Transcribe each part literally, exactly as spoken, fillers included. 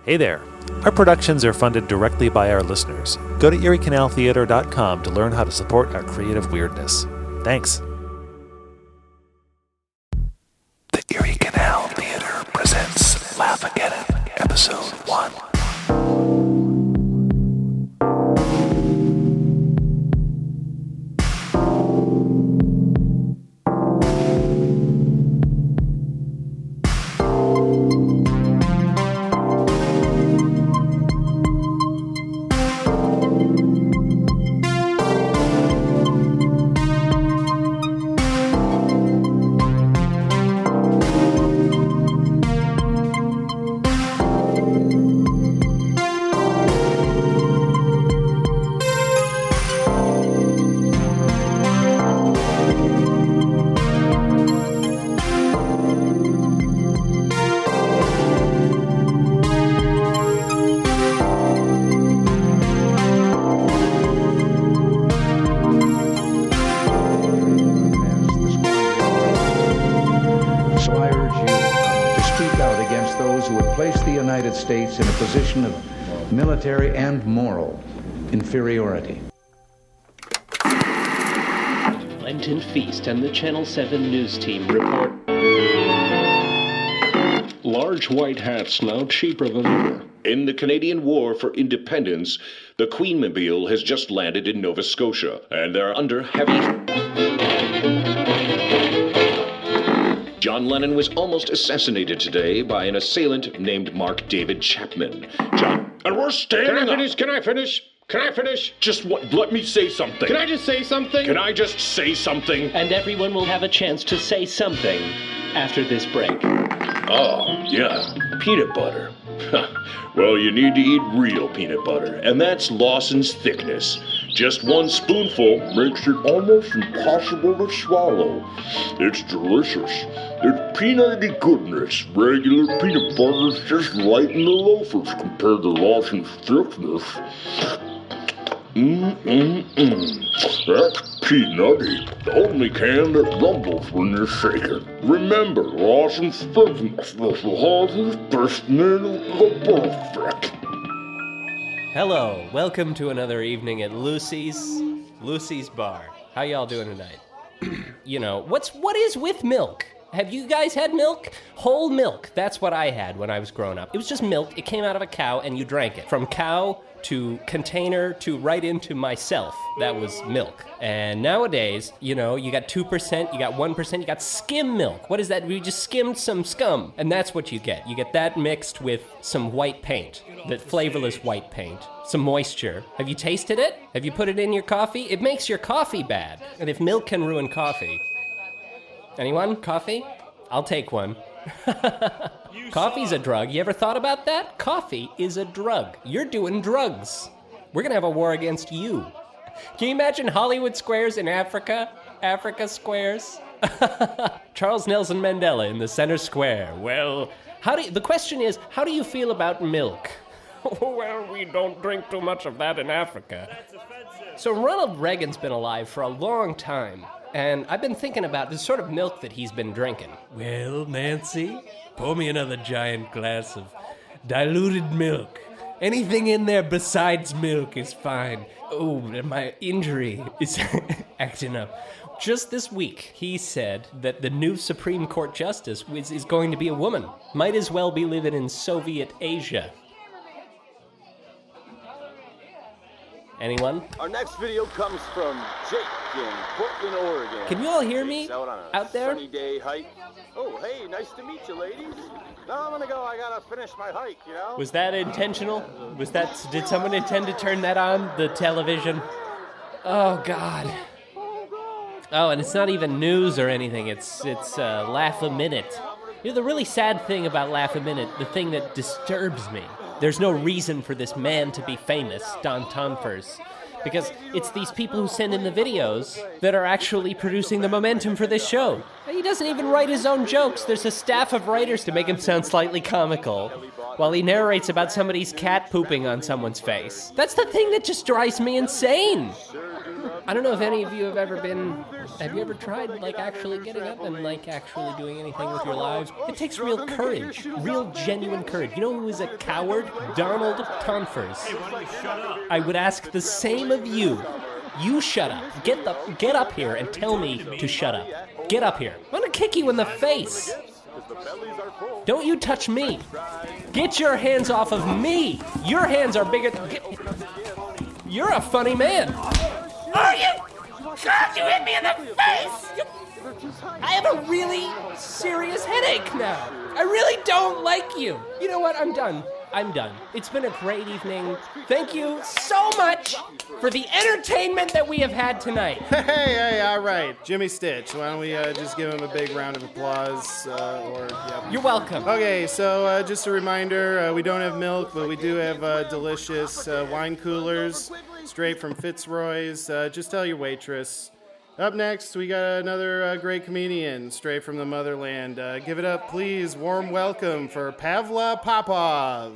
Hey there. Our productions are funded directly by our listeners. Go to erie canal theater dot com to learn how to support our creative weirdness. Thanks. The Erie Canal Theater presents Laugh-A-Geddon, Episode one. States in a position of military and moral inferiority. Lenten Feast and the Channel seven News Team report. Large white hats now cheaper than ever. In the Canadian War for Independence, the Queenmobile has just landed in Nova Scotia, and they're under heavy... John Lennon was almost assassinated today by an assailant named Mark David Chapman. John... And we're standing Can I finish? up. Can I finish? Can I finish? Just what? Let me say something. Can I just say something? Can I just say something? And everyone will have a chance to say something after this break. Oh, yeah. Peanut butter. Well, you need to eat real peanut butter, and that's Lawson's Thickness. Just one spoonful makes it almost impossible to swallow. It's delicious. It's peanutty goodness. Regular peanut butter is just right in the loafers compared to Lawson's Thickness. Mmm-mm-mm. That's peanutty. The only can that rumbles when you shake it. Remember, Lawson's Thickness was the hardest best in the perfect. Hello, welcome to another evening at Lucy's, Lucy's Bar. How y'all doing tonight? You know, what's, what is with milk? Have you guys had milk? Whole milk, that's what I had when I was growing up. It was just milk, it came out of a cow and you drank it. From cow to container to right into myself, that was milk. And nowadays, you know, you got two percent, you got one percent, you got skim milk. What is that? We just skimmed some scum. And that's what you get. You get that mixed with some white paint, that flavorless white paint, some moisture. Have you tasted it? Have you put it in your coffee? It makes your coffee bad. And if milk can ruin coffee... Anyone? Coffee? I'll take one. Coffee's a drug. You ever thought about that? Coffee is a drug. You're doing drugs. We're gonna have a war against you. Can you imagine Hollywood squares in Africa? Africa squares? Charles Nelson Mandela in the center square. Well, how do you, the question is, how do you feel about milk? Well, we don't drink too much of that in Africa. So Ronald Reagan's been alive for a long time. And I've been thinking about the sort of milk that he's been drinking. Well, Nancy, pour me another giant glass of diluted milk. Anything in there besides milk is fine. Oh, my injury is acting up. Just this week, he said that the new Supreme Court Justice is, is going to be a woman. Might as well be living in Soviet Asia. Anyone? Our next video comes from Jake in Portland, Oregon. Can you all hear me out, on a out there? Sunny day hike. Oh, hey, nice to meet you, ladies. Now I'm gonna go. I gotta finish my hike. You know. Was that intentional? Was that? Did someone intend to turn that on the television? Oh God. Oh, and it's not even news or anything. It's it's uh, Laugh a Minute. You know, the really sad thing about Laugh a Minute, the thing that disturbs me. There's no reason for this man to be famous, Don Tomfers, because it's these people who send in the videos that are actually producing the momentum for this show. He doesn't even write his own jokes. There's a staff of writers to make him sound slightly comical while he narrates about somebody's cat pooping on someone's face. That's the thing that just drives me insane. I don't know if any of you have ever been, have you ever tried, like, actually getting up and, like, actually doing anything with your lives? It takes real courage, real genuine courage. You know who is a coward? Donald Tonfers. I would ask the same of you. You shut up. Get the, get up here and tell me to shut up. Get up here. I'm gonna kick you in the face. Don't you touch me. Get your hands off of me. Your hands are bigger. Get, you're a funny man. Are you? God, you hit me in the face! I have a really serious headache now. I really don't like you. You know what? I'm done. I'm done. It's been a great evening. Thank you so much for the entertainment that we have had tonight. Hey, hey, all right. Jimmy Stitch. Why don't we uh, just give him a big round of applause? Uh, or yeah. You're welcome. Okay, so uh, just a reminder, uh, we don't have milk, but we do have uh, delicious uh, wine coolers straight from Fitzroy's. Uh, just tell your waitress. Up next, we got another uh, great comedian straight from the motherland. Uh, give it up, please. Warm welcome for Pavla Popov.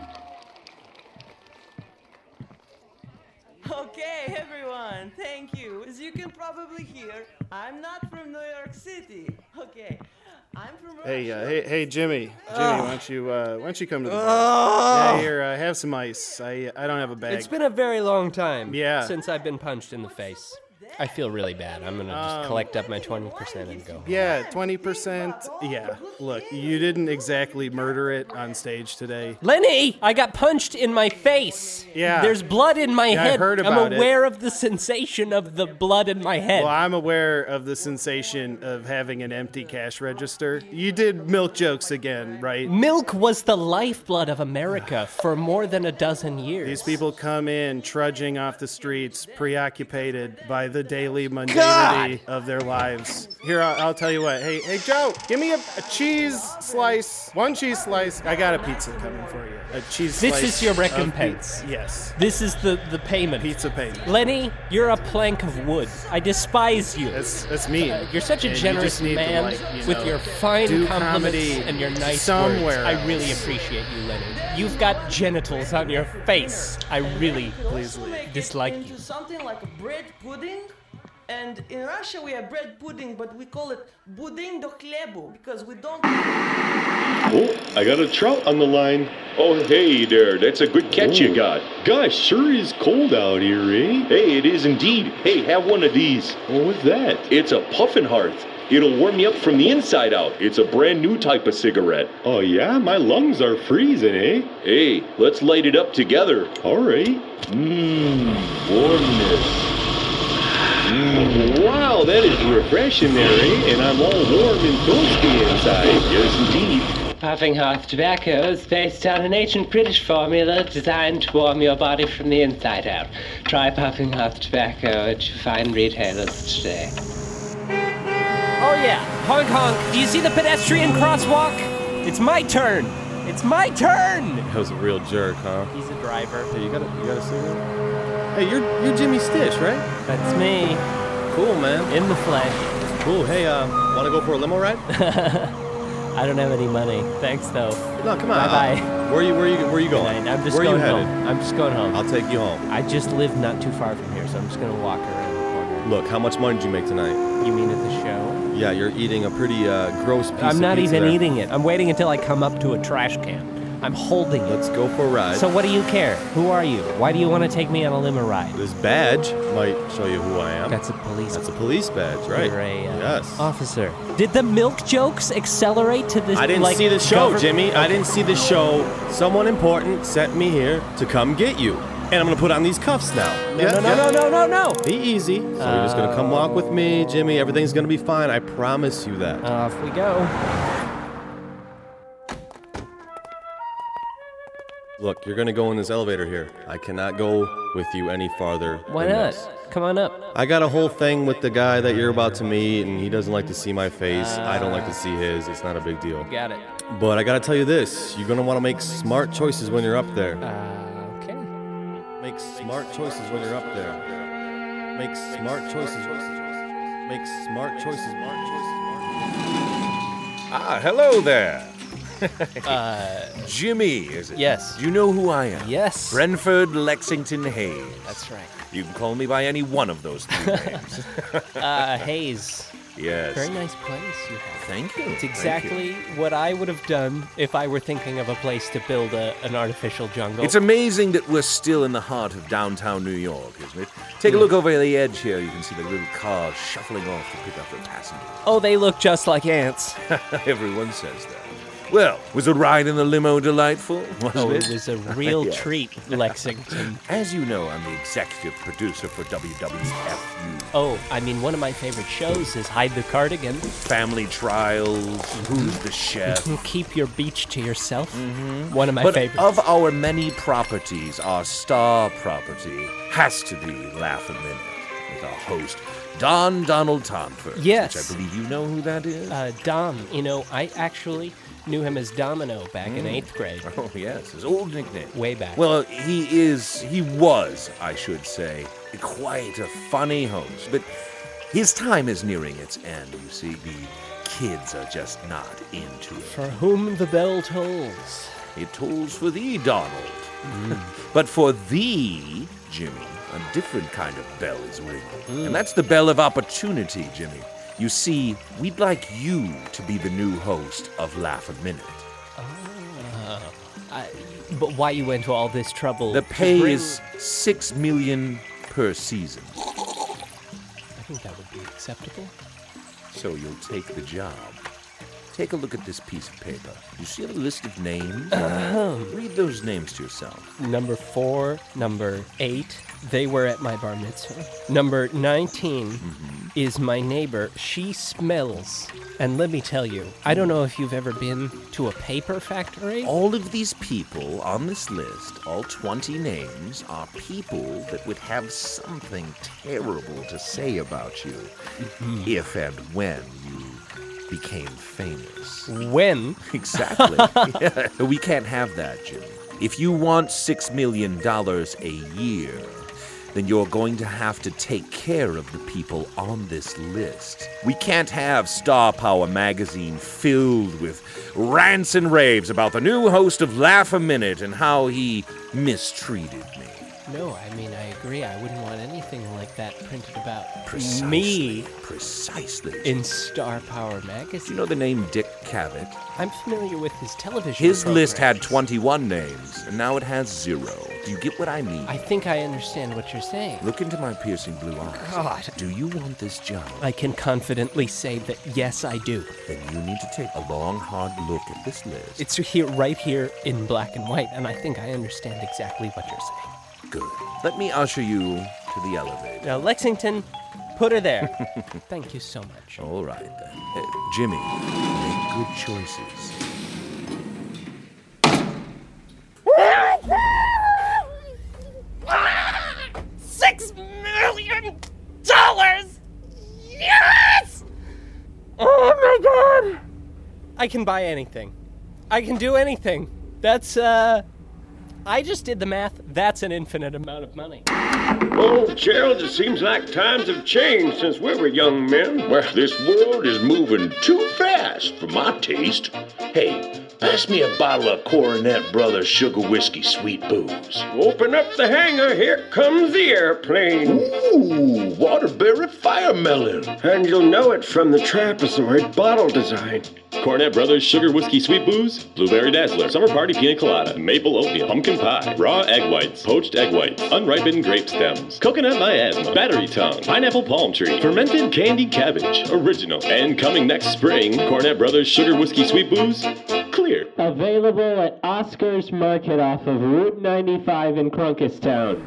Okay, everyone, thank you. As you can probably hear, I'm not from New York City. Okay, I'm from Russia. Hey, uh, hey, hey, Jimmy. Jimmy, why don't you, uh, why don't you come to the bar? Yeah, here, uh, have some ice. I, I don't have a bag. It's been a very long time Yeah. since I've been punched in the face. I feel really bad. I'm gonna just Um, collect up my twenty percent and go. Yeah, twenty percent. Yeah, look, you didn't exactly murder it on stage today. Lenny, I got punched in my face. Yeah. There's blood in my Yeah, I head. heard I'm about it. aware of the sensation of the blood in my head. Well, I'm aware of the sensation of having an empty cash register. You did milk jokes again, right? Milk was the lifeblood of America for more than a dozen years. These people come in trudging off the streets, preoccupied by the daily mundanity God! of their lives. Here, I'll, I'll tell you what. Hey, hey, Joe, give me a, a cheese slice, one cheese slice. I got a pizza coming for you. A cheese This slice. is your of recompense. pi- yes, This is the, the payment. pizza payment. Lenny, you're a plank of wood. I despise you. That's that's me. You're such a And you generous just need to, man like, you with know, your fine do compliments comedy and your nice somewhere words. I really else. appreciate you, Lenny. You've got genitals on your face. I really Please leave. Make it dislike into you. something like a bread pudding. And in Russia we have bread pudding, but we call it buding do khlebu because we don't. Oh, I got a trout on the line. Oh, hey there. That's a good catch you got. Gosh, sure is cold out here, eh? Hey, it is indeed. Hey, have one of these. Oh, what's that? It's a puffin hearth. It'll warm you up from the inside out. It's a brand new type of cigarette. Oh, yeah? My lungs are freezing, eh? Hey, let's light it up together. All right. Mmm, warmness. Mm, wow, that is refreshing there, eh? And I'm all warm and toasty inside. Yes, indeed. Puffing Hearth tobacco is based on an ancient British formula designed to warm your body from the inside out. Try Puffing Hearth tobacco at your fine retailers today. Oh yeah, honk honk. Do you see the pedestrian crosswalk? It's my turn. It's my turn. That was a real jerk, huh? He's a driver. Hey, you gotta, you gotta see him. Hey, you're, you're Jimmy Stitch, right? That's me, Cool, man. in the flesh. Cool. Hey, uh, wanna go for a limo ride? I don't have any money. Thanks though. No, come on. Bye-bye. Uh, where are you, where are you, where are you Good going? night. I'm just where going are you headed? home. I'm just going home. I'll take you home. I just live not too far from here, so I'm just gonna walk around the corner. Look, how much money did you make tonight? You mean at the show? Yeah, you're eating a pretty uh, gross piece I'm of not pizza even there. eating it. I'm waiting until I come up to a trash can. I'm holding it. Let's go for a ride. So what do you care? Who are you? Why do you want to take me on a limo ride? This badge might show you who I am. That's a police. That's a police badge, right? You're a, uh, yes. officer. Did the milk jokes accelerate to this? I didn't like, see the show, government- Jimmy. I didn't see the show. Someone important sent me here to come get you. And I'm gonna put on these cuffs now. No, no, no, no, no, no, no. Be easy. So you're just gonna come walk with me, Jimmy. Everything's gonna be fine. I promise you that. Off we go. Look, you're gonna go in this elevator here. I cannot go with you any farther. Why than not? this. Come on up. I got a whole thing with the guy that you're about to meet, and he doesn't like to see my face. I don't like to see his. It's not a big deal. Got it. But I gotta tell you this: you're gonna want to make smart choices when you're up there. Uh, okay. Make smart choices when you're up there. Make smart choices. Make smart choices. Smart choices. Ah, hello there. uh, Jimmy, is it? Yes. You know who I am? Yes. Brentford Lexington Hayes. That's right. You can call me by any one of those three names. uh, Hayes. Yes. Very nice place you have. Thank you. It's Thank exactly you. what I would have done if I were thinking of a place to build a, an artificial jungle. It's amazing that we're still in the heart of downtown New York, isn't it? Take a look over the edge here. You can see the little cars shuffling off to pick up their passengers. Oh, they look just like ants. Everyone says that. Well, was the ride in the limo delightful? Wasn't oh, it? it was a real Yes. treat, Lexington. As you know, I'm the executive producer for W W F U. Oh, I mean, one of my favorite shows is Hide the Cardigan. Family Trials, Who's the Chef? Keep Your Beach to Yourself. Mm-hmm. One of my but favorites. Of our many properties, our star property has to be Laugh a Minute with our host, Don Donald Tomford. Yes. Which I believe you know who that is. Uh, Dom. You know, I actually knew him as Domino back mm. in eighth grade. Oh, yes, his old nickname. Way back. Well, he is, he was, I should say, quite a funny host. But his time is nearing its end, you see. The kids are just not into it. For whom the bell tolls. It tolls for thee, Donald. Mm. But for thee, Jimmy, a different kind of bell is ringing. Mm. And that's the bell of opportunity, Jimmy. You see, we'd like you to be the new host of Laugh a Minute. Uh, I, but why you went to all this trouble? The pay bring... is six million per season. I think that would be acceptable. So you'll take the job. Take a look at this piece of paper. You see a list of names? Uh-huh. Read those names to yourself. Number four, number eight, they were at my bar mitzvah. Number nineteen mm-hmm. is my neighbor. She smells. And let me tell you, I don't know if you've ever been to a paper factory. All of these people on this list, all twenty names, are people that would have something terrible to say about you mm-hmm. if and when you became famous. When? Exactly. Yeah. We can't have that, Jimmy. If you want six million dollars a year, then you're going to have to take care of the people on this list. We can't have Star Power magazine filled with rants and raves about the new host of Laugh a Minute and how he mistreated me. No, I mean, I agree. I wouldn't want anything like that printed about Precisely. me. Precisely. In Star Power magazine. You know the name Dick Cavett? I'm familiar with his television His programs. list had twenty-one names, and now it has zero. Do you get what I mean? I think I understand what you're saying. Look into my piercing blue eyes. God. Do you want this job? I can confidently say that yes, I do. Then you need to take a long, hard look at this list. It's here, right here in black and white, and I think I understand exactly what you're saying. Good. Let me usher you to the elevator. Now, Lexington, put her there. Thank you so much. All right, then. Uh, Jimmy, make good choices. Six million dollars! Yes! Oh my god! I can buy anything. I can do anything. That's, uh... I just did the math. That's an infinite amount of money. Well, Gerald, it seems like times have changed since we were young men. Well, this world is moving too fast for my taste. Hey, pass me a bottle of Coronet Brothers Sugar Whiskey Sweet Booze. Open up the hangar, here comes the airplane. Ooh, Waterbury Fire Melon. And you'll know it from the trapezoid bottle design. Coronet Brothers Sugar Whiskey Sweet Booze, Blueberry Dazzler, Summer Party Pina Colada, Maple Oatmeal, Pumpkin Pie, Raw Egg Whites, Poached Egg Whites, Unripened Grape Stems, Coconut Miasma, Battery Tongue, Pineapple Palm Tree, Fermented Candy Cabbage, Original, and coming next spring, Coronet Brothers Sugar Whiskey Sweet Booze, Clear. Available at Oscar's Market off of Route ninety-five in Crunkestown.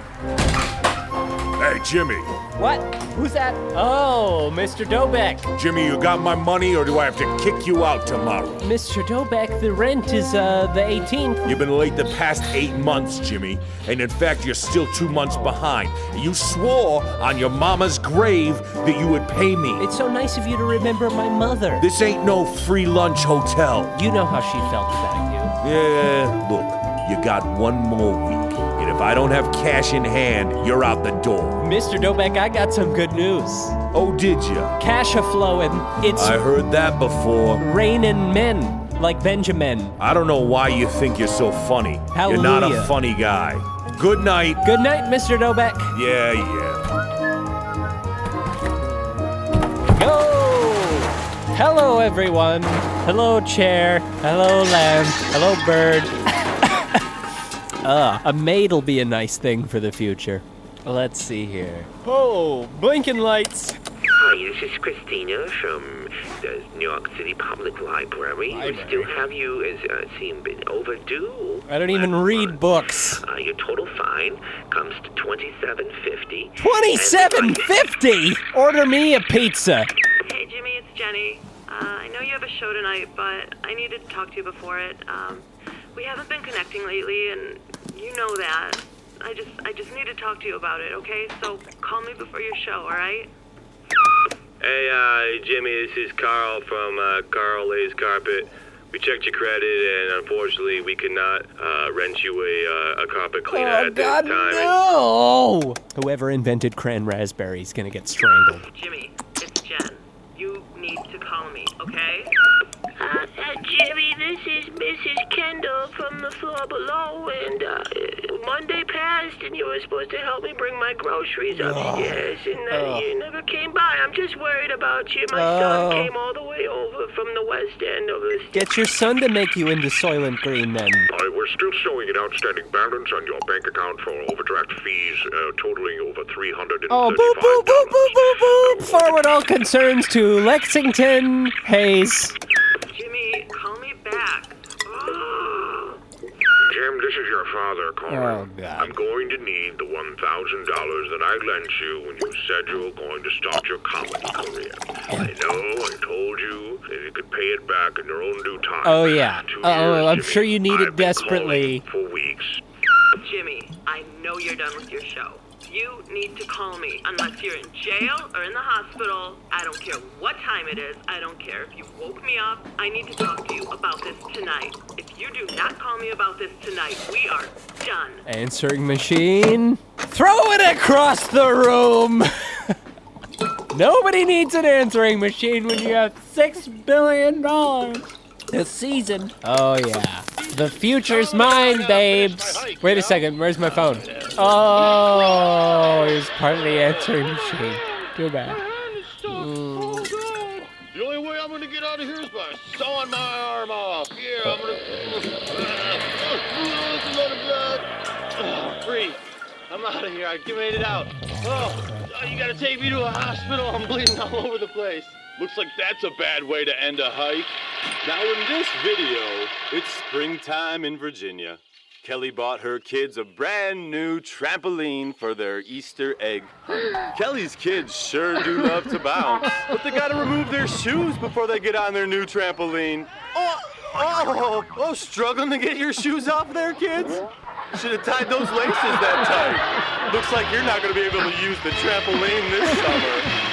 Hey, Jimmy. What? Who's that? Oh, Mister Dobeck. Jimmy, you got my money, or do I have to kick you out tomorrow? Mister Dobeck, the rent is, uh, the eighteenth. You've been late the past eight months, Jimmy. And in fact, you're still two months behind. You swore on your mama's grave that you would pay me. It's so nice of you to remember my mother. This ain't no free lunch hotel. You know how she felt about you. Yeah, look, you got one more week. And if I don't have cash in hand, you're out the door. Mister Dobeck, I got some good news. Oh, did ya? Cash a-flowin'. It's I heard that before. Rainin' men. like Benjamin. I don't know why you think you're so funny. You're not a Hallelujah. funny guy. Good night. Good night, Mister Dobeck. Yeah, yeah. Go! Hello, everyone. Hello, chair. Hello, lamb. Hello, bird. uh, a maid'll be a nice thing for the future. Let's see here. Oh, blinking lights. Hi, this is Christina from the New York City Public Library. Library. We still have you as uh, seem bit overdue. I don't even read books. Uh, your total fine comes to twenty-seven fifty. twenty-seven fifty? Order me a pizza. Hey, Jimmy, it's Jenny. Uh, I know you have a show tonight, but I needed to talk to you before it. Um, we haven't been connecting lately, and you know that. I just, I just need to talk to you about it, okay? So call me before your show, all right? Hey, uh, Jimmy, this is Carl from uh, Carl Lays Carpet. We checked your credit, and unfortunately, we could not uh, rent you a, uh, a carpet cleaner Oh, at this God, time. no! Whoever invented cran raspberries gonna get strangled. Jimmy, it's Jen. You need to call me, okay? Uh, uh, Jimmy, this is Missus Kendall from the floor below, and uh, Monday passed, and you were supposed to help me bring my groceries upstairs, and uh, Oh. you never came by. I'm just worried about you. My Oh. son came all the way over from the west end of the Get your son to make you into Soylent Green, then. All right, we're still showing an outstanding balance on your bank account for overdraft fees uh, totaling over three hundred Oh, boop, boop, boop, boop, boop, boop. Forward all concerns to Lexington Hayes. Jimmy, call me back. Jim, this is your father calling. Oh, God. I'm going to need the one thousand dollars that I lent you when you said you were going to start your comedy career. I know, I told you that you could pay it back in your own due time. Oh, yeah. Two Oh, years, I'm Jimmy. sure you need it I've been desperately. calling for weeks. Jimmy, I know you're done with your show. You need to call me unless you're in jail or in the hospital. I don't care what time it is. I don't care if you woke me up. I need to talk to you about this tonight. If you do not call me about this tonight, we are done. Answering machine. Throw it across the room. Nobody needs an answering machine when you have six billion dollars a season. Oh, yeah. The future's mine, babes. Wait a second. Where's my phone? Oh, he's part of the answering machine. Too bad. Mm. The only way I'm gonna get out of here is by sawing my arm off. Yeah, I'm gonna. That's a lot of blood. Oh, free. I'm out of here. I made it out. Oh, oh, you gotta take me to a hospital. I'm bleeding all over the place. Looks like that's a bad way to end a hike. Now in this video, it's springtime in Virginia. Kelly bought her kids a brand new trampoline for their Easter egg hunt. Kelly's kids sure do love to bounce, but they gotta remove their shoes before they get on their new trampoline. Oh, oh, oh, struggling to get your shoes off there, kids? Should have tied those laces that tight. Looks like you're not gonna be able to use the trampoline this summer.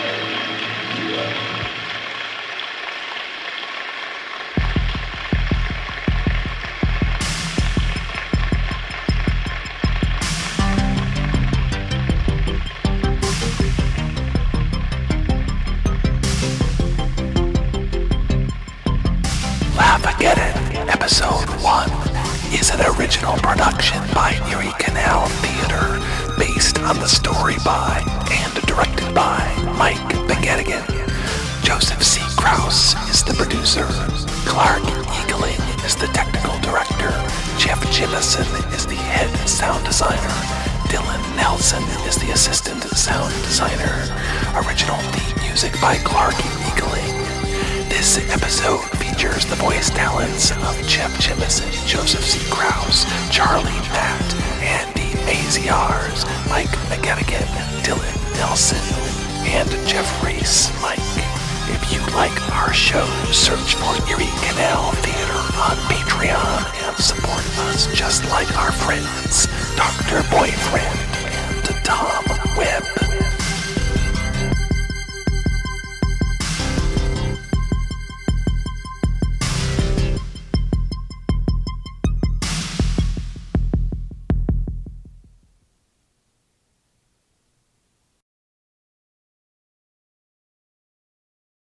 Laugh-A-Geddon, Episode one, is an original production by Erie Canal Theater, based on the story by and directed by Mike McGettigan. Joseph C. Krause is the producer. Clark Eagling is the technical director. Jeff Jimison is the head sound designer. Dylan Nelson is the assistant sound designer. Original theme music by Clark Eagling. This episode features the voice talents of Jeff Jimison, Joseph C. Krause, Charlie Matt, Andy Maziarz, Mike McGettigan, Dylan Nelson, and Jeff Reese Mike. If you like our show, search for Erie Canal Theater on Patreon and support us just like our friends, Doctor Boyfriend and Tom.